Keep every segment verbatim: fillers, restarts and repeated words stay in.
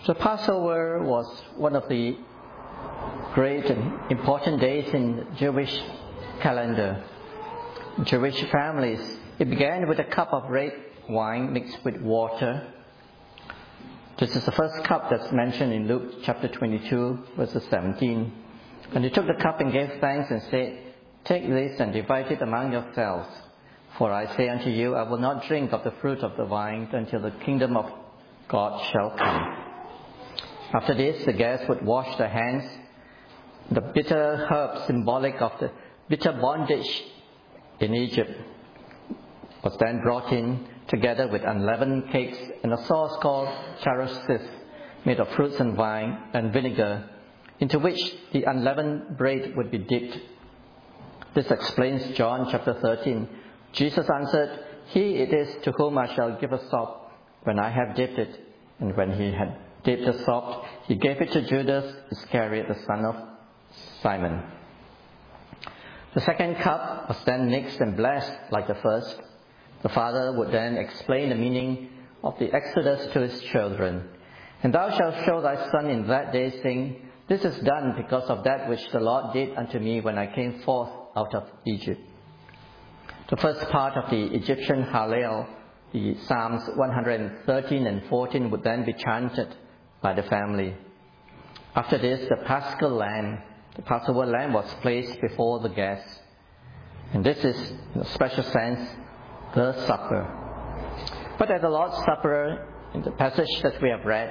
The Passover was one of the great and important days in Jewish calendar. Jewish families, it began with a cup of red wine mixed with water. This is the first cup that's mentioned in Luke chapter twenty-two, verses seventeen. And he took the cup and gave thanks and said, "Take this and divide it among yourselves. For I say unto you, I will not drink of the fruit of the vine until the kingdom of God shall come." After this, the guests would wash their hands. The bitter herb, symbolic of the bitter bondage in Egypt, was then brought in together with unleavened cakes and a sauce called charosis, made of fruits and wine and vinegar, into which the unleavened bread would be dipped. This explains John chapter thirteen. Jesus answered, "He it is to whom I shall give a sop when I have dipped it." And when he had dipped the sop, he gave it to Judas Iscariot, the son of Simon. The second cup was then mixed and blessed like the first. The father would then explain the meaning of the Exodus to his children. "And thou shalt show thy son in that day, saying, This is done because of that which the Lord did unto me when I came forth out of Egypt." The first part of the Egyptian Hallel, the Psalms one hundred thirteen and fourteen, would then be chanted by the family. After this, the Paschal lamb, the Passover lamb, was placed before the guests. And this is, in a special sense, the supper. But at the Lord's Supper, in the passage that we have read,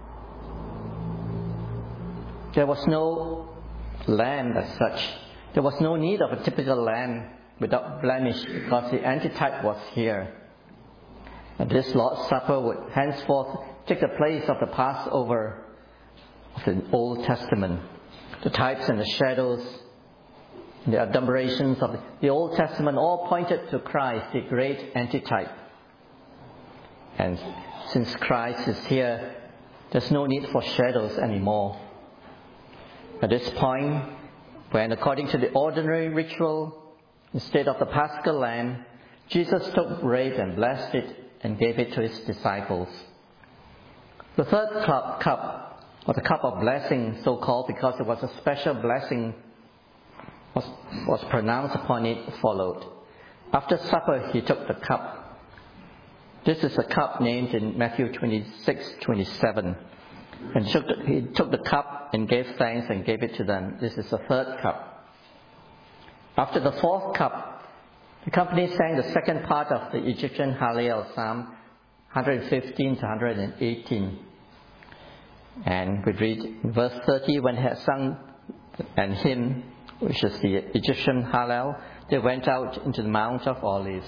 there was no lamb as such. There was no need of a typical lamb without blemish, because the antitype was here. And this Lord's Supper would henceforth take the place of the Passover of the Old Testament. The types and the shadows, the adumbrations of the Old Testament all pointed to Christ, the great antitype. And since Christ is here, there's no need for shadows anymore. At this point, when according to the ordinary ritual, instead of the Paschal lamb, Jesus took bread and blessed it and gave it to his disciples. The third cup, cup or the cup of blessing, so called because it was a special blessing, was, was pronounced upon it, followed. After supper, he took the cup. This is a cup named in Matthew twenty-six twenty-seven. And he took, the, he took the cup and gave thanks and gave it to them. This is the third cup. After the fourth cup, the company sang the second part of the Egyptian Hallel, Psalm one hundred fifteen to one hundred eighteen. And we read in verse thirty, when he had sung an hymn, which is the Egyptian Hallel, they went out into the Mount of Olives.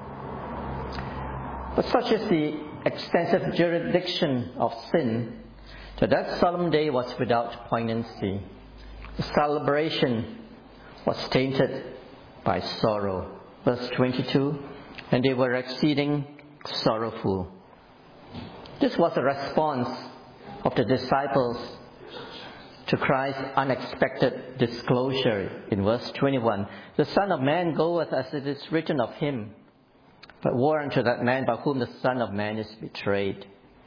But such is the extensive jurisdiction of sin, that that solemn day was without poignancy. The celebration was tainted by sorrow. Verse twenty-two, and they were exceeding sorrowful. This was a response of the disciples to Christ's unexpected disclosure in verse twenty-one. "The Son of Man goeth as it is written of him, but woe unto that man by whom the Son of Man is betrayed."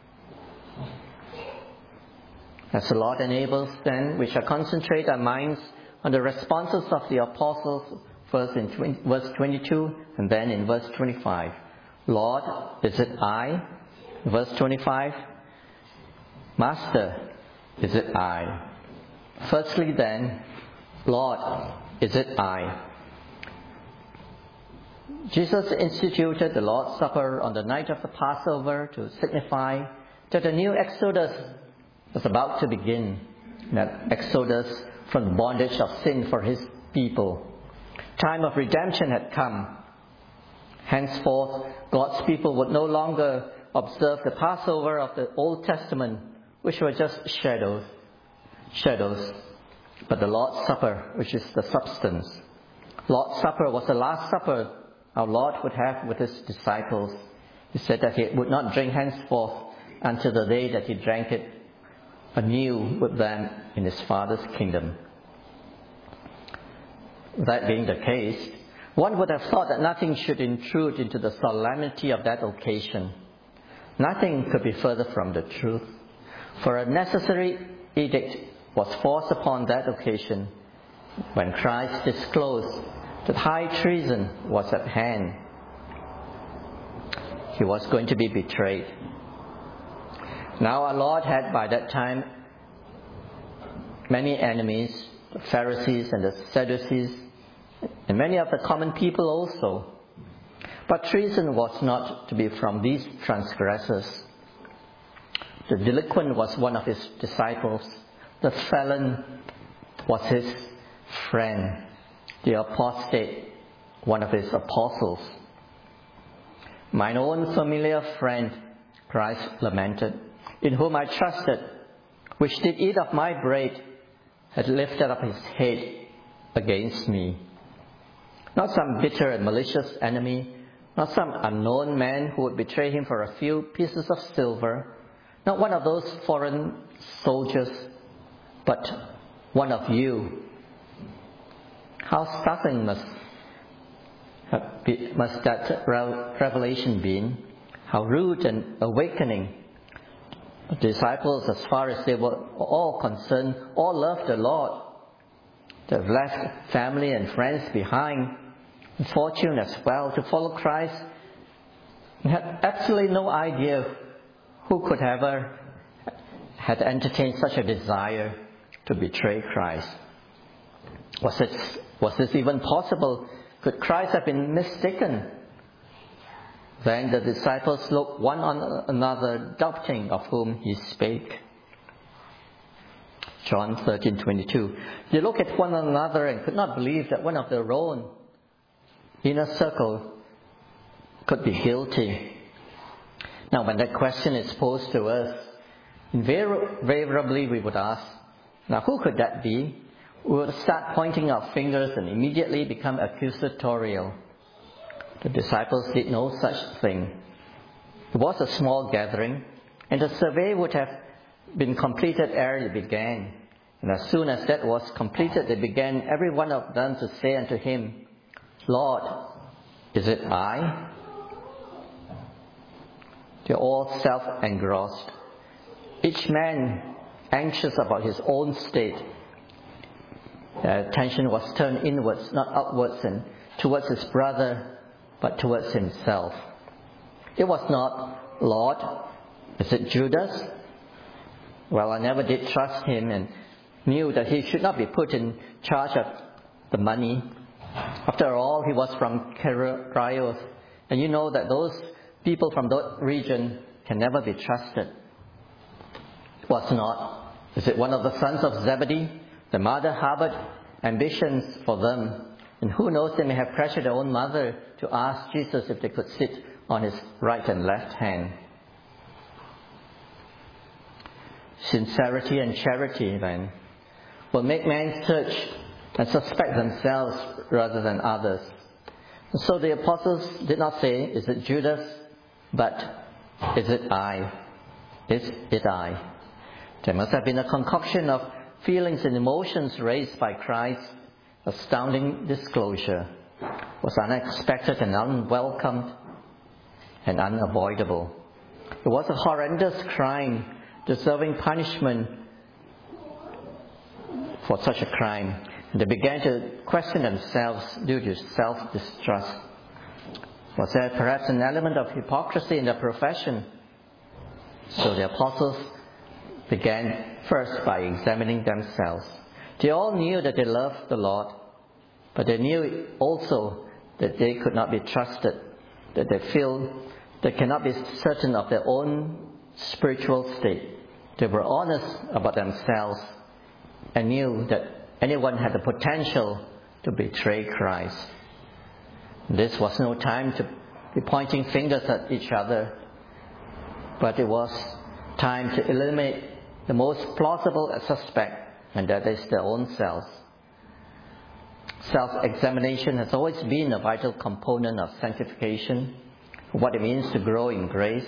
As the Lord enables, then, we shall concentrate our minds on the responses of the apostles, first in twenty, verse twenty-two and then in verse twenty-five. "Lord, is it I?" Verse twenty-five, "Master, is it I?" Firstly then, "Lord, is it I?" Jesus instituted the Lord's Supper on the night of the Passover to signify that a new exodus was about to begin. That exodus from the bondage of sin for his people. Time of redemption had come. Henceforth, God's people would no longer observe the Passover of the Old Testament, which were just shadows, shadows, but the Lord's Supper, which is the substance. Lord's Supper was the last supper our Lord would have with his disciples. He said that he would not drink henceforth until the day that he drank it anew with them in his Father's kingdom. That being the case, one would have thought that nothing should intrude into the solemnity of that occasion. Nothing could be further from the truth. For a necessary edict was forced upon that occasion when Christ disclosed that high treason was at hand. He was going to be betrayed. Now our Lord had by that time many enemies, the Pharisees and the Sadducees, and many of the common people also. But treason was not to be from these transgressors. The delinquent was one of his disciples. The felon was his friend. The apostate, one of his apostles. Mine own familiar friend, Christ lamented, in whom I trusted, which did eat of my bread, had lifted up his head against me. Not some bitter and malicious enemy, not some unknown man who would betray him for a few pieces of silver, not one of those foreign soldiers, but one of you. How startling must, be, must that revelation be? How rude and awakening. The disciples, as far as they were all concerned, all loved the Lord. They've left family and friends behind, and fortune as well, to follow Christ, and had absolutely no idea who could ever had entertained such a desire to betray Christ. Was it, was this even possible? Could Christ have been mistaken? Then the disciples looked one on another, doubting of whom he spake. John thirteen twenty-two. They looked at one another and could not believe that one of their own inner circle could be guilty. Now, when that question is posed to us, invariably we would ask, now who could that be? We would start pointing our fingers and immediately become accusatorial. The disciples did no such thing. It was a small gathering, and the survey would have been completed ere it began. And as soon as that was completed, they began, every one of them, to say unto him, Lord, is it I? They're all self-engrossed, each man anxious about his own state. Their attention was turned inwards, not upwards, and towards his brother, but towards himself. It was not, Lord, is it Judas? Well, I never did trust him and knew that he should not be put in charge of the money. After all, he was from Kerioth, and you know that those people from that region can never be trusted. It was not. Is it one of the sons of Zebedee? The mother harbored ambitions for them. And who knows, they may have pressured their own mother to ask Jesus if they could sit on his right and left hand. Sincerity and charity, then, will make men search and suspect themselves rather than others. And so the apostles did not say, is it Judas? But, is it I? Is it I? There must have been a concoction of feelings and emotions raised by Christ's astounding disclosure. Was unexpected and unwelcomed and unavoidable. It was a horrendous crime, deserving punishment for such a crime. And they began to question themselves due to self-distrust. Was there perhaps an element of hypocrisy in their profession? So the apostles began first by examining themselves. They all knew that they loved the Lord, but they knew also that they could not be trusted, that they feel they cannot be certain of their own spiritual state. They were honest about themselves and knew that anyone had the potential to betray Christ. This was no time to be pointing fingers at each other, but it was time to eliminate the most plausible suspect, and that is their own selves. Self-examination has always been a vital component of sanctification, what it means to grow in grace.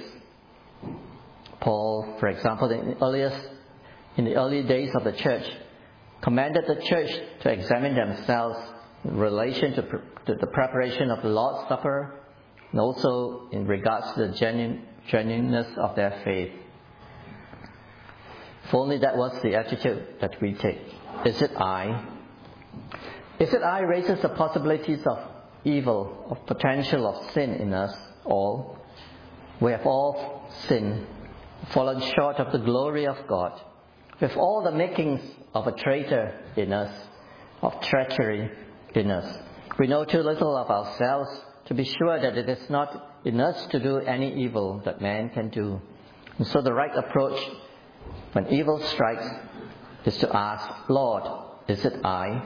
Paul, for example, in the earliest, in the early days of the church, commanded the church to examine themselves in relation to, to the preparation of the Lord's Supper, and also in regards to the genuine, genuineness of their faith. If only that was the attitude that we take. Is it I? Is it I raises the possibilities of evil, of potential of sin in us all. We have all sinned, fallen short of the glory of God, with all the makings of a traitor in us, of treachery in us. We know too little of ourselves to be sure that it is not in us to do any evil that man can do. And so the right approach when evil strikes is to ask, Lord, is it I?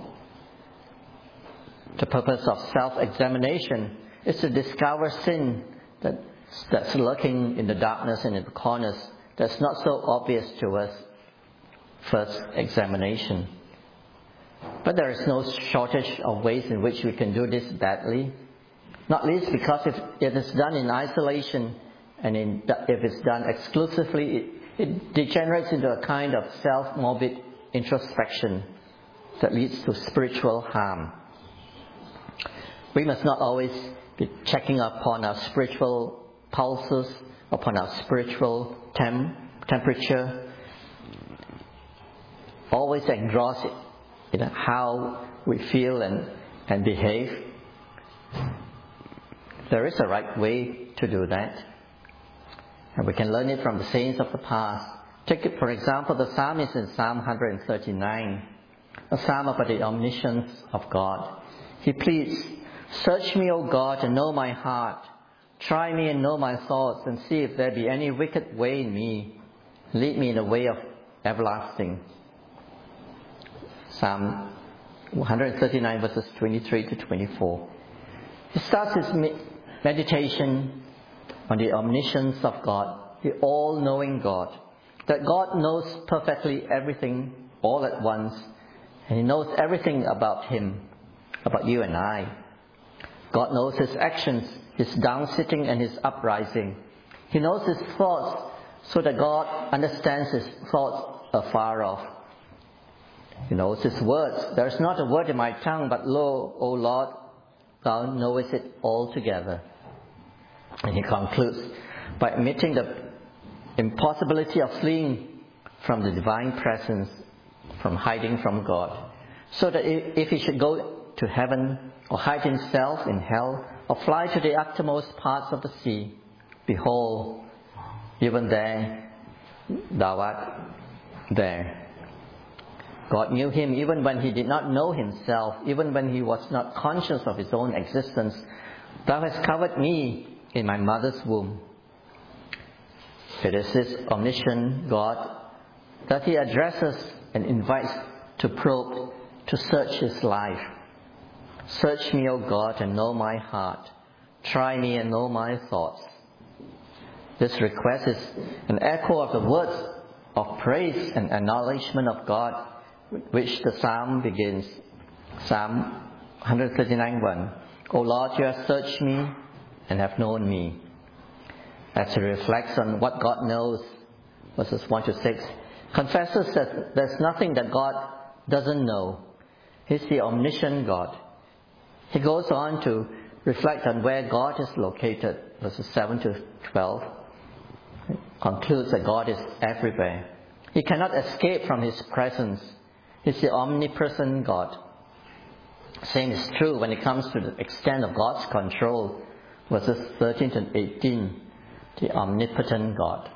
The purpose of self-examination is to discover sin that, that's lurking in the darkness and in the corners, that's not so obvious to us. First examination. But there is no shortage of ways in which we can do this badly, not least because if it is done in isolation and in, if it's done exclusively, it, it degenerates into a kind of self-morbid introspection that leads to spiritual harm. We must not always be checking upon our spiritual pulses, upon our spiritual temp, temperature, always engrossed in how we feel and, and behave. There is a right way to do that. And we can learn it from the saints of the past. Take it, for example, the psalmist in Psalm one thirty-nine, a psalm about the omniscience of God. He pleads, "Search me, O God, and know my heart. Try me and know my thoughts, and see if there be any wicked way in me. Lead me in the way of everlasting." Psalm one thirty-nine, verses twenty-three to twenty-four. He starts his meditation on the omniscience of God, the all-knowing God. That God knows perfectly everything all at once, and He knows everything about Him, about you and I. God knows His actions, His down-sitting and His uprising. He knows His thoughts, so that God understands His thoughts afar off. He knows His words. There is not a word in my tongue, but lo, O Lord, Thou knowest it altogether. And he concludes by admitting the impossibility of fleeing from the divine presence, from hiding from God. So that if he should go to heaven, or hide himself in hell, or fly to the uttermost parts of the sea, behold, even there, thou art there. God knew him even when he did not know himself, even when he was not conscious of his own existence. Thou hast covered me in my mother's womb. It is this omniscient God that he addresses and invites to probe, to search his life. Search me, O God, and know my heart. Try me and know my thoughts. This request is an echo of the words of praise and acknowledgement of God, which the psalm begins. Psalm one thirty-nine one. O Lord, you have searched me and have known me. As he reflects on what God knows, verses one to six, confesses that there's nothing that God doesn't know. He's the omniscient God. He goes on to reflect on where God is located, verses seven to twelve. It concludes that God is everywhere. He cannot escape from His presence. He's the omnipresent God. Same is true when it comes to the extent of God's control, verses thirteen to eighteen, the omnipotent God.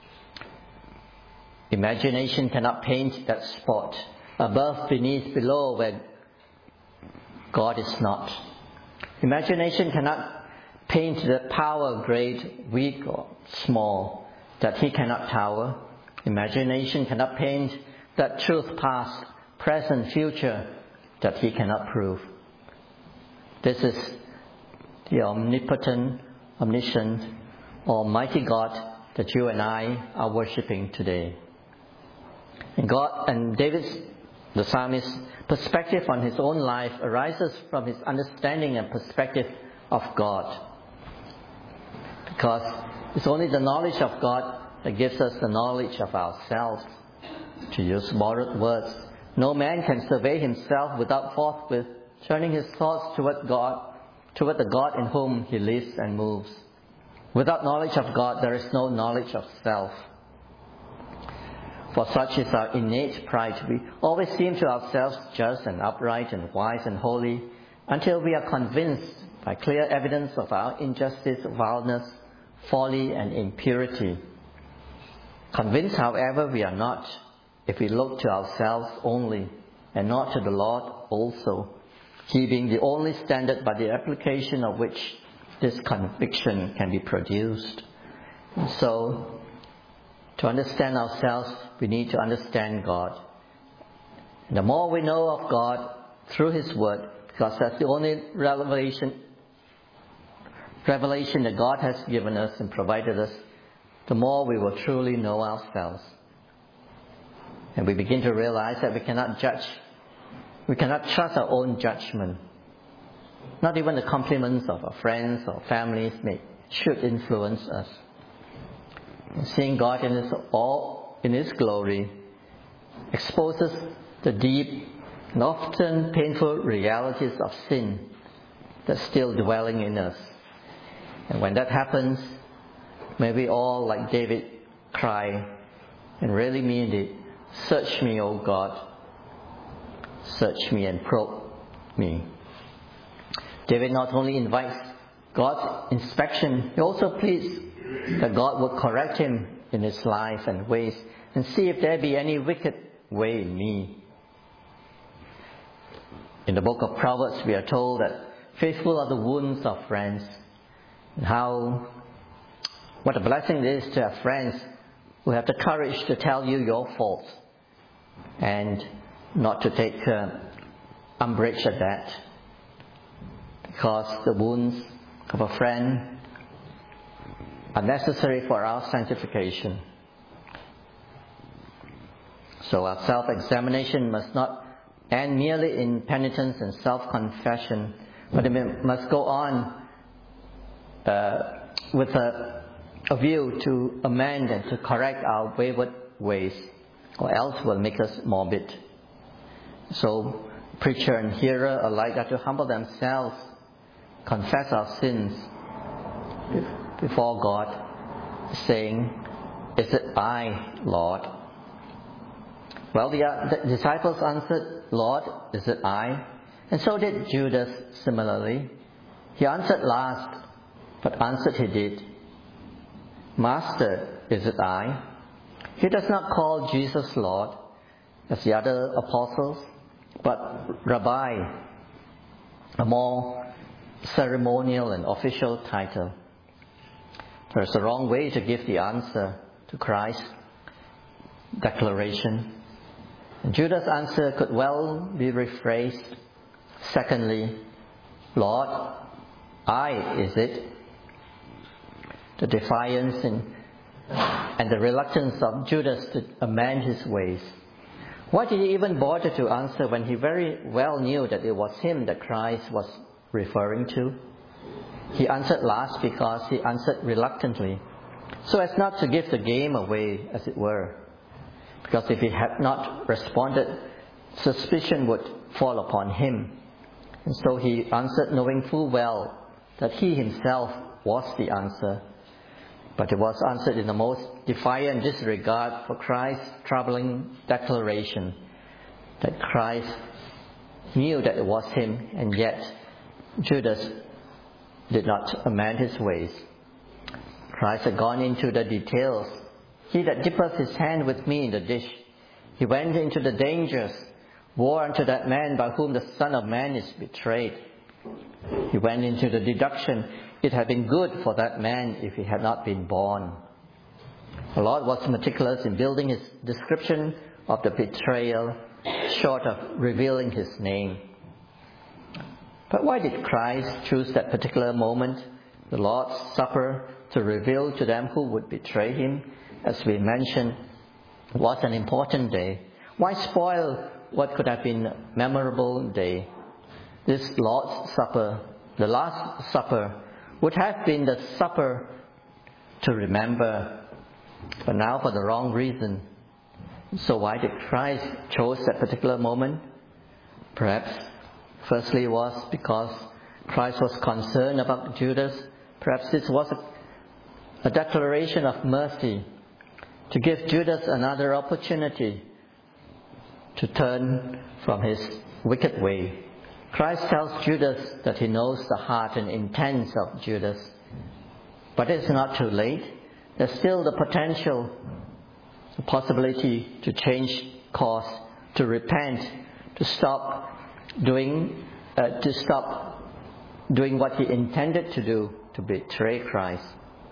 Imagination cannot paint that spot, above, beneath, below, where God is not. Imagination cannot paint the power, great, weak, or small, that He cannot tower. Imagination cannot paint that truth past, present, future, that He cannot prove. This is the omnipotent, omniscient, almighty God that you and I are worshipping today. And God and David's, the psalmist's perspective on his own life arises from his understanding and perspective of God. Because it's only the knowledge of God that gives us the knowledge of ourselves. To use borrowed words, no man can survey himself without forthwith turning his thoughts toward God, toward the God in whom he lives and moves. Without knowledge of God, there is no knowledge of self. For such is our innate pride. We always seem to ourselves just and upright and wise and holy until we are convinced by clear evidence of our injustice, vileness, folly and impurity. Convinced, however, we are not if we look to ourselves only and not to the Lord also, He being the only standard by the application of which this conviction can be produced. And so, to understand ourselves, we need to understand God. And the more we know of God through His Word, because that's the only revelation, revelation that God has given us and provided us, the more we will truly know ourselves. And we begin to realize that we cannot judge, we cannot trust our own judgment. Not even the compliments of our friends or families may, should influence us. And seeing God in His all in His glory exposes the deep and often painful realities of sin that's still dwelling in us. And when that happens, may we all, like David, cry and really mean it, "Search me, O God, search me and probe me." David not only invites God's inspection, he also pleads that God would correct him in his life and ways and see if there be any wicked way in me. In the book of Proverbs, we are told that faithful are the wounds of friends, and how what a blessing it is to have friends who have the courage to tell you your faults and not to take uh, umbrage at that, because the wounds of a friend are necessary for our sanctification. So our self-examination must not end merely in penitence and self-confession, but it must go on uh, with a, a view to amend and to correct our wayward ways, or else will make us morbid. So preacher and hearer alike are to humble themselves, confess our sins before God, saying, "Is it I, Lord?" Well, the, uh, the disciples answered, "Lord, is it I?" And so did Judas similarly. He answered last, but answered he did. "Master, is it I?" He does not call Jesus Lord, as the other apostles, but Rabbi, a more ceremonial and official title. There's a wrong way to give the answer to Christ's declaration. And Judas' answer could well be rephrased. Secondly, "Lord, I is it?" The defiance and, and the reluctance of Judas to amend his ways. Why did he even bother to answer when he very well knew that it was him that Christ was referring to? He answered last because he answered reluctantly, so as not to give the game away, as it were. Because if he had not responded, suspicion would fall upon him. And so he answered knowing full well that he himself was the answer. But it was answered in the most defiant disregard for Christ's troubling declaration that Christ knew that it was him, and yet Judas did not amend his ways. Christ had gone into the details. "He that dippeth his hand with me in the dish," he went into the dangers. "Woe unto that man by whom the Son of Man is betrayed." He went into the deduction. It had been good for that man if he had not been born. The Lord was meticulous in building his description of the betrayal, short of revealing his name. But why did Christ choose that particular moment, the Lord's Supper, to reveal to them who would betray him? As we mentioned, it was an important day. Why spoil what could have been a memorable day? This Lord's Supper, the Last Supper, would have been the supper to remember, but now for the wrong reason. So why did Christ choose that particular moment? Perhaps firstly it was because Christ was concerned about Judas. Perhaps this was a, a declaration of mercy. to give Judas another opportunity to turn from his wicked way. Christ tells Judas that he knows the heart and intents of Judas. But it's not too late. There's still the potential, the possibility to change course, to repent, to stop doing, uh, to stop doing what he intended to do, to betray Christ.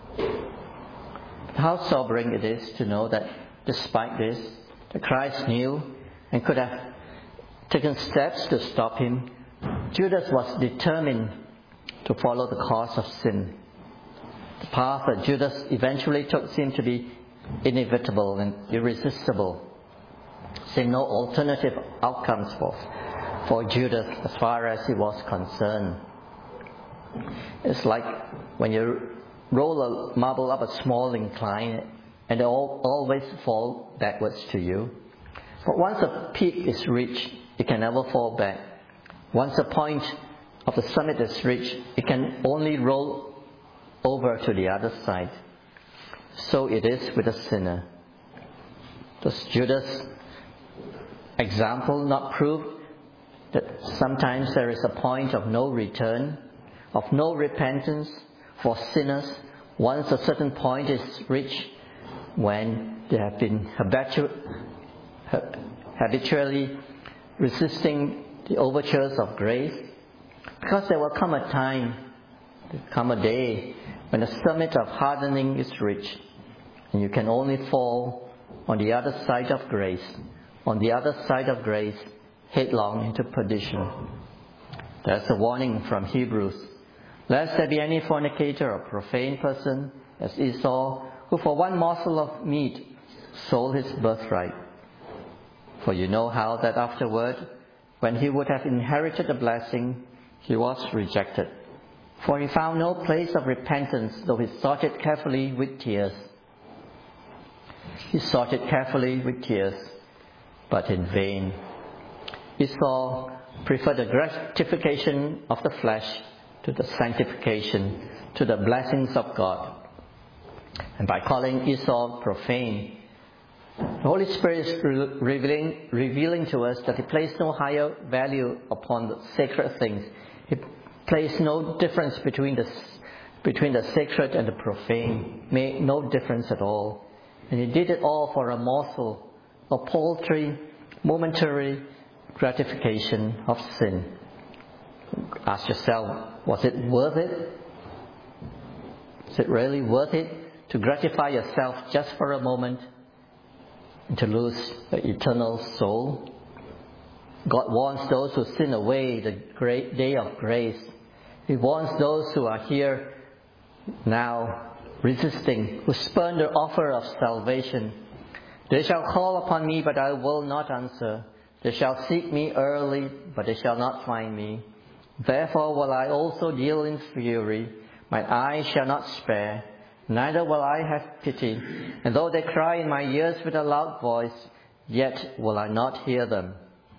How sobering it is to know that despite this, that Christ knew and could have taken steps to stop him. Judas was determined to follow the course of sin. The path that Judas eventually took seemed to be inevitable and irresistible. Seemed no alternative outcomes for, for Judas as far as he was concerned. It's like when you roll a marble up a small incline and they all, always fall backwards to you. But once a peak is reached, it can never fall back. Once a point of the summit is reached, it can only roll over to the other side. So it is with a sinner. Does Judas' example not prove that sometimes there is a point of no return, of no repentance for sinners once a certain point is reached, when they have been habitu- habitually resisting the overtures of grace? Because there will come a time, there will come a day, when the summit of hardening is reached, and you can only fall on the other side of grace, on the other side of grace, headlong into perdition. There's a warning from Hebrews. Lest there be any fornicator or profane person, as Esau, who for one morsel of meat sold his birthright. For you know how that afterward, when he would have inherited the blessing, he was rejected. For he found no place of repentance, though he sought it carefully with tears. He sought it carefully with tears, but in vain. Esau preferred the gratification of the flesh to the sanctification, to the blessings of God. And by calling Esau profane, the Holy Spirit is revealing, revealing to us that He placed no higher value upon the sacred things. He placed no difference between the, between the sacred and the profane. Made no difference at all. And He did it all for a morsel, a paltry, momentary gratification of sin. Ask yourself, was it worth it? Is it really worth it to gratify yourself just for a moment and to lose the eternal soul? God warns those who sin away the great day of grace. He warns those who are here now resisting, who spurn the offer of salvation. They shall call upon me, but I will not answer. They shall seek me early, but they shall not find me. Therefore will I also deal in fury. My eye shall not spare, neither will I have pity. And though they cry in my ears with a loud voice, yet will I not hear them.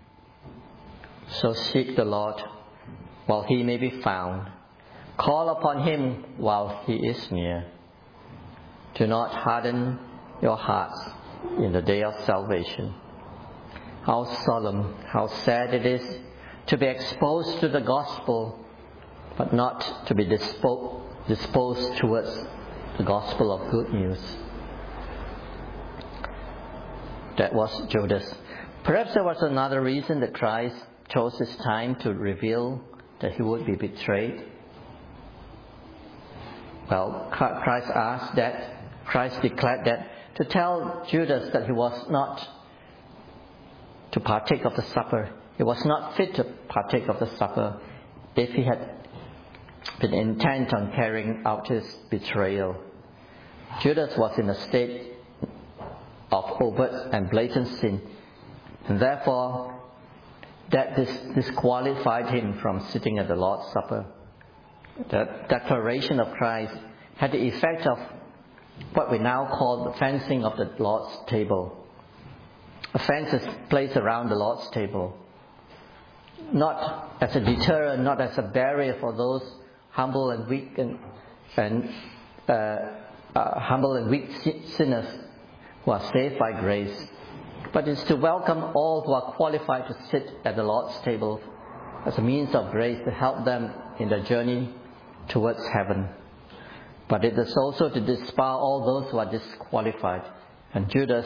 So seek the Lord while He may be found. Call upon Him while He is near. Do not harden your hearts in the day of salvation. How solemn, how sad it is to be exposed to the gospel, but not to be dispo- disposed towards the gospel of good news. That was Judas. Perhaps there was another reason that Christ chose His time to reveal that He would be betrayed. Well, Christ asked that, Christ declared that, to tell Judas that he was not to partake of the supper. He was not fit to partake of the supper if he had been intent on carrying out his betrayal. Judas was in a state of overt and blatant sin, and therefore that dis- disqualified him from sitting at the Lord's Supper. The declaration of Christ had the effect of what we now call the fencing of the Lord's table. A fence is placed around the Lord's table, not as a deterrent, not as a barrier for those humble and weak and, and uh, uh, humble and weak sinners who who are saved by grace, but it's to welcome all who are qualified to sit at the Lord's table as a means of grace to help them in their journey towards heaven. But it is also to disbar all those who are disqualified. And Judas,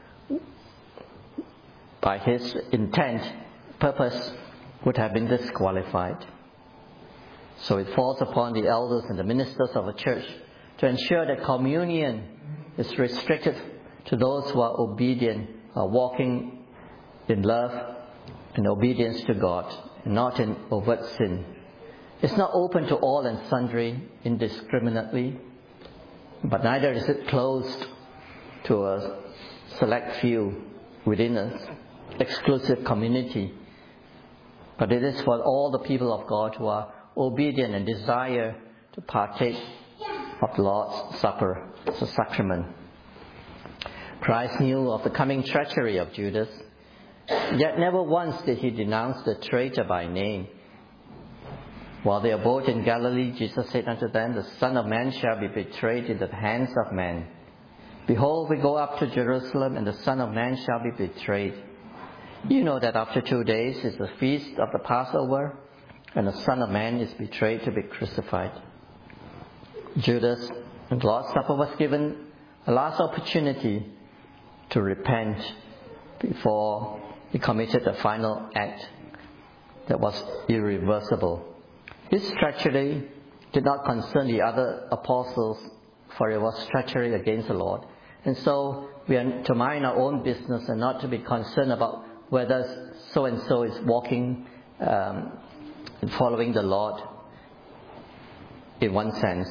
by his intent, purpose, would have been disqualified. So it falls upon the elders and the ministers of a church to ensure that communion is restricted to those who are obedient, are walking in love and obedience to God, and not in overt sin. It's not open to all and sundry indiscriminately, but neither is it closed to a select few within an exclusive community. But it is for all the people of God who are obedient and desire to partake of the Lord's Supper as a sacrament. Christ knew of the coming treachery of Judas, yet never once did he denounce the traitor by name. While they abode in Galilee, Jesus said unto them, The Son of Man shall be betrayed into the hands of men. Behold, we go up to Jerusalem, and the Son of Man shall be betrayed. You know that after two days is the feast of the Passover, and the Son of Man is betrayed to be crucified. Judas, in the Lord's Supper, was given a last opportunity to repent before he committed the final act that was irreversible. His treachery did not concern the other apostles, for it was treachery against the Lord. And so we are to mind our own business and not to be concerned about whether so-and-so is walking um, and following the Lord in one sense.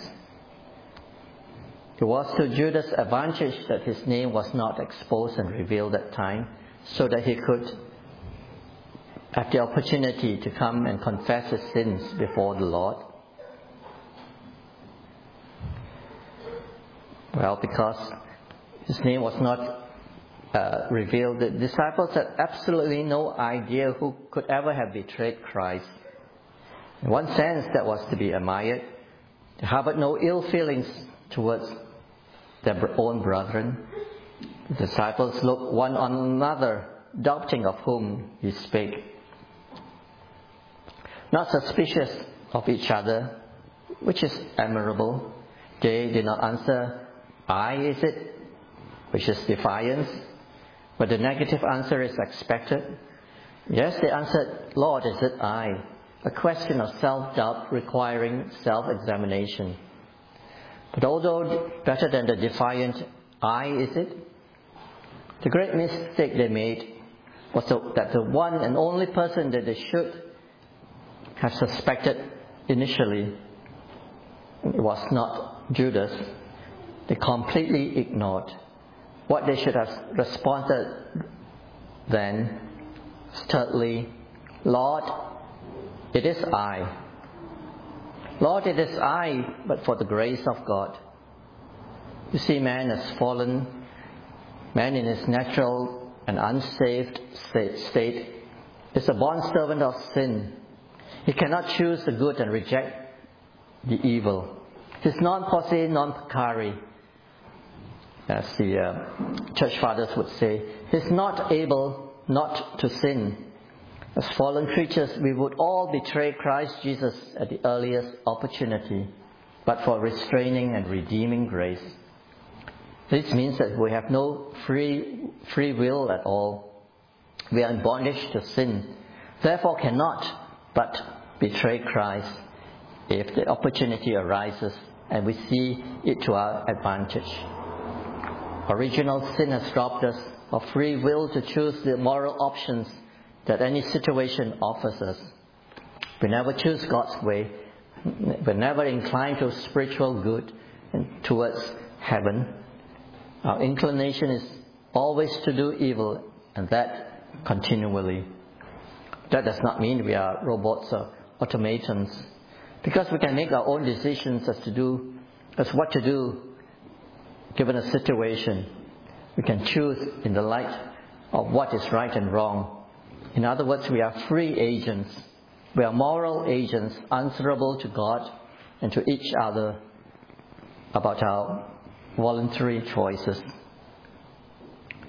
It was to Judas' advantage that his name was not exposed and revealed at that time, so that he could have the opportunity to come and confess his sins before the Lord. Well, because his name was not uh, revealed, the disciples had absolutely no idea who could ever have betrayed Christ. In one sense, that was to be admired. They harbored no ill feelings towards their own brethren. The disciples looked one on another, doubting of whom he spake. Not suspicious of each other, which is admirable. They did not answer, I is it, which is defiance, but the negative answer is expected. Yes, they answered, Lord, is it I? A question of self-doubt requiring self-examination. But although better than the defiant, I is it? The great mistake they made was that the one and only person that they should have suspected initially, it was not Judas. They completely ignored. What they should have responded then, sturdily, Lord, it is I. Lord, it is I, but for the grace of God. You see, man has fallen. Man in his natural and unsaved state is a bondservant of sin. He cannot choose the good and reject the evil. He's non posse, non peccari, as the uh, church fathers would say. He's not able not to sin. As fallen creatures, we would all betray Christ Jesus at the earliest opportunity, but for restraining and redeeming grace. This means that we have no free free will at all. We are in bondage to sin, therefore cannot but betray Christ if the opportunity arises and we see it to our advantage. Original sin has robbed us of free will to choose the moral options that any situation offers us. We never choose God's way. We're never inclined to spiritual good and towards heaven. Our inclination is always to do evil, and that continually. That does not mean we are robots or automatons, because we can make our own decisions as to do, as what to do given a situation. We can choose in the light of what is right and wrong. In other words, we are free agents. We are moral agents answerable to God and to each other about our voluntary choices.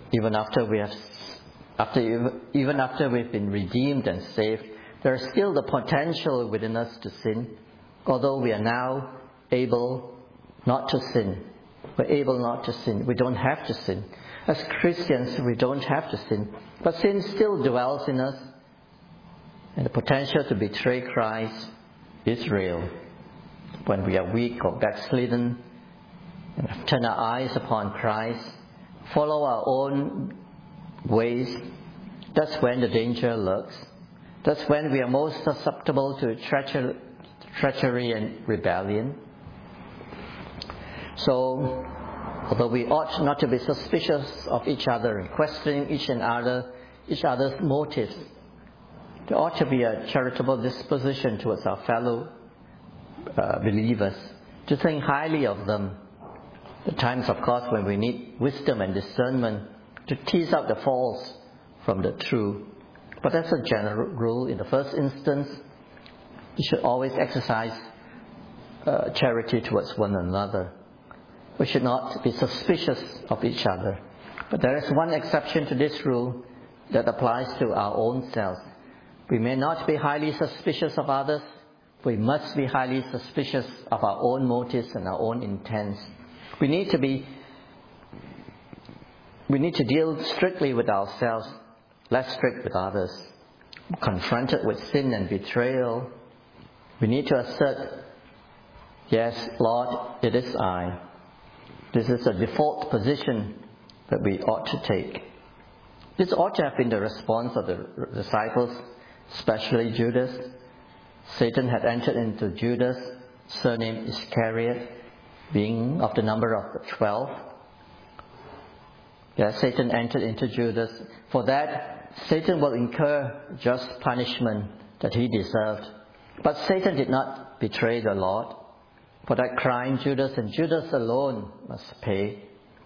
even after we have, after even after we've been redeemed and saved, there is still the potential within us to sin, although we are now able not to sin. We're able not to sin. We don't have to sin. As Christians, we don't have to sin. But sin still dwells in us, and the potential to betray Christ is real. When we are weak or backslidden, and turn our eyes upon Christ, follow our own ways, that's when the danger lurks. That's when we are most susceptible to treachery, treachery and rebellion. So, although we ought not to be suspicious of each other and questioning each and other, each other's motives, there ought to be a charitable disposition towards our fellow uh, believers, to think highly of them. The times, of course, when we need wisdom and discernment to tease out the false from the true. But that's a general rule. In the first instance, we should always exercise uh, charity towards one another. We should not be suspicious of each other. But there is one exception to this rule that applies to our own selves. We may not be highly suspicious of others. We must be highly suspicious of our own motives and our own intents. We need to be, we need to deal strictly with ourselves, less strict with others. Confronted with sin and betrayal, we need to assert, yes, Lord, it is I. This is a default position that we ought to take. This ought to have been the response of the disciples, especially Judas. Satan had entered into Judas, surnamed Iscariot, being of the number of the twelve. Yes, Satan entered into Judas. For that, Satan will incur just punishment that he deserved. But Satan did not betray the Lord. For that crime, Judas and Judas alone must pay.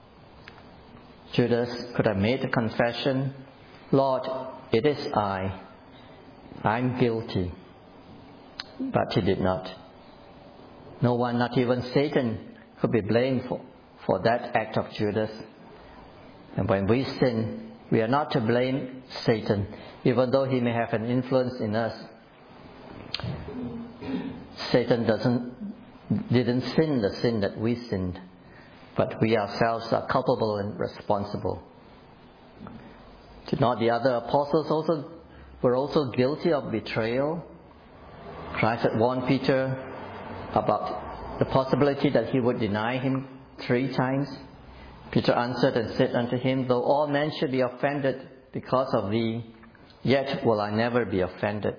Judas could have made the confession, Lord, it is I. I'm guilty. But he did not. No one, not even Satan, could be blamed for, for that act of Judas. And when we sin, we are not to blame Satan, even though he may have an influence in us. Satan doesn't didn't sin the sin that we sinned, but we ourselves are culpable and responsible. Did not the other apostles also were also guilty of betrayal? Christ had warned Peter about the possibility that he would deny him three times. Peter answered and said unto him, Though all men should be offended because of thee, yet will I never be offended.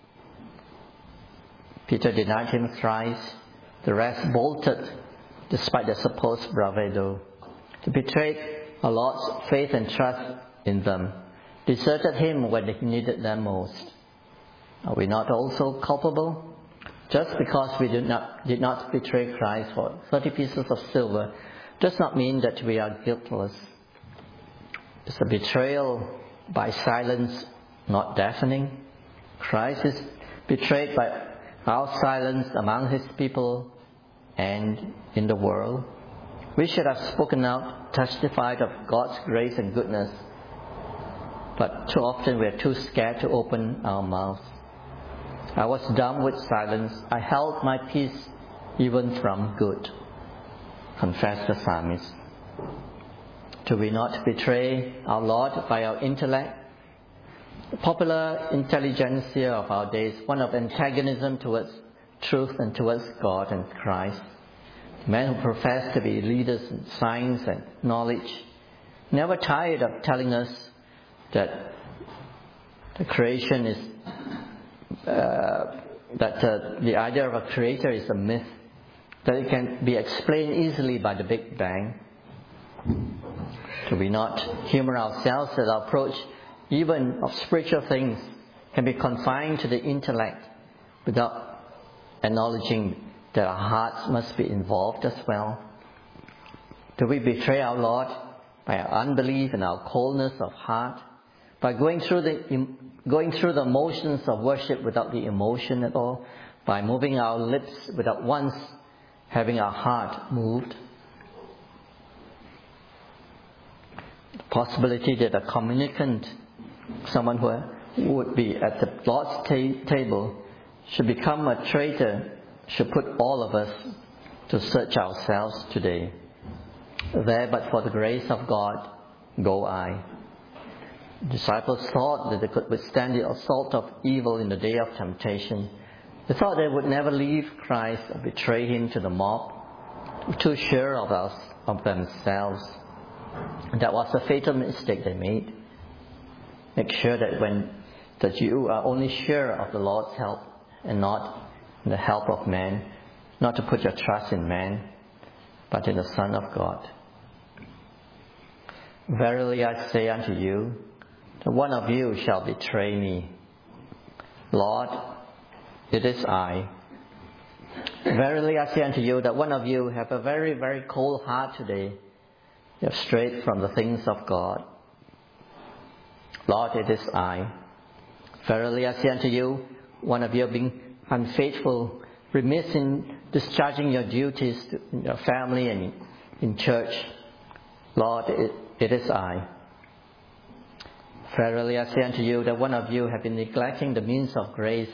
Peter denied him thrice. The rest bolted, despite their supposed bravado. They betrayed our Lord's faith and trust in them, deserted him when he needed them most. Are we not also culpable? Just because we did not, did not betray Christ for thirty pieces of silver does not mean that we are guiltless. It's a betrayal by silence, not deafening. Christ is betrayed by our silence among his people and in the world. We should have spoken out, testified of God's grace and goodness, but too often we are too scared to open our mouths. I was dumb with silence. I held my peace even from good, confessed the psalmist. Do we not betray our Lord by our intellect? The popular intelligentsia of our days, one of antagonism towards truth and towards God and Christ. Men who profess to be leaders in science and knowledge, never tired of telling us that the creation is, uh, that uh, the idea of a creator is a myth, that it can be explained easily by the Big Bang. Do we not humor ourselves that our approach, even of spiritual things, can be confined to the intellect without acknowledging that our hearts must be involved as well? Do we betray our Lord by our unbelief and our coldness of heart, by going through the going through the motions of worship without the emotion at all, by moving our lips without once having our heart moved? the possibility that a communicant, someone who would be at the Lord's ta- table, should become a traitor, should put all of us to search ourselves today. There, but for the grace of God, go I. The disciples thought that they could withstand the assault of evil in the day of temptation. They thought they would never leave Christ or betray Him to the mob, too sure of us, of themselves. And that was a fatal mistake they made. Make sure that when that you are only sure of the Lord's help and not in the help of man, not to put your trust in man, but in the Son of God. Verily I say unto you, that one of you shall betray me. Lord, it is I. Verily I say unto you, that one of you have a very, very cold heart today. You have strayed from the things of God. Lord, it is I. Verily I say unto you, one of you being unfaithful, remiss in discharging your duties in your family and in church. Lord, it, it is I. Verily I say unto you, that one of you have been neglecting the means of grace,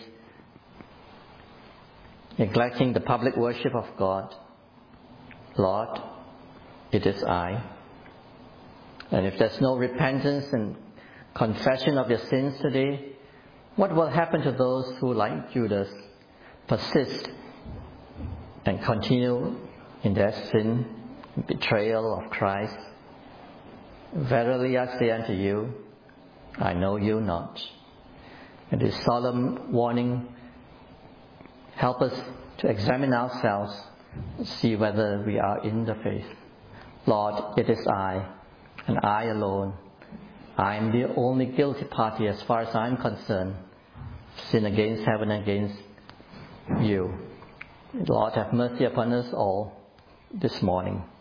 neglecting the public worship of God. Lord, it is I. And if there's no repentance and confession of your sins today, what will happen to those who, like Judas, persist and continue in their sin, betrayal of Christ? Verily I say unto you, I know you not. And this solemn warning help us to examine ourselves, see whether we are in the faith. Lord, it is I, and I alone. I am the only guilty party as far as I am concerned. Sin against heaven and against you. Lord, have mercy upon us all this morning.